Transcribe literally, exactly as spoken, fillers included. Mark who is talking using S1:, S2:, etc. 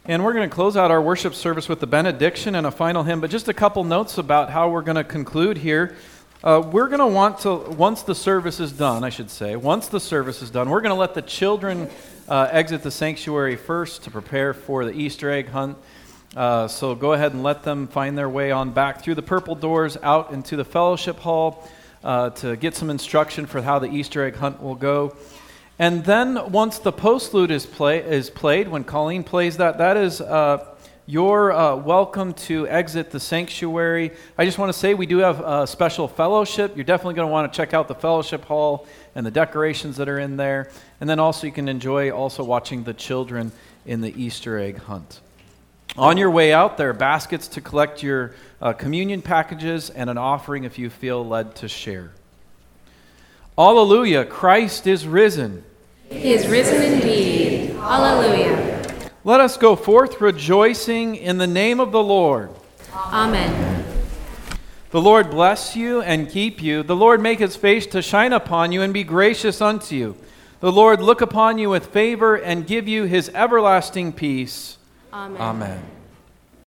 S1: And we're going to close out our worship service with the benediction and a final hymn, but just a couple notes about how we're going to conclude here. Uh, we're going to want to, once the service is done, I should say, once the service is done, we're going to let the children uh, exit the sanctuary first to prepare for the Easter egg hunt. Uh, so go ahead and let them find their way on back through the purple doors out into the fellowship hall uh, to get some instruction for how the Easter egg hunt will go. And then once the postlude is play is played, when Colleen plays that, that is uh, your uh, welcome to exit the sanctuary. I just want to say we do have a special fellowship. You're definitely going to want to check out the fellowship hall and the decorations that are in there. And then also you can enjoy also watching the children in the Easter egg hunt. On your way out, there are baskets to collect your uh, communion packages and an offering if you feel led to share. Alleluia, Christ is risen.
S2: He is risen indeed. Alleluia.
S1: Let us go forth rejoicing in the name of the Lord.
S2: Amen.
S1: The Lord bless you and keep you. The Lord make his face to shine upon you and be gracious unto you. The Lord look upon you with favor and give you his everlasting peace.
S2: Amen.
S1: Amen.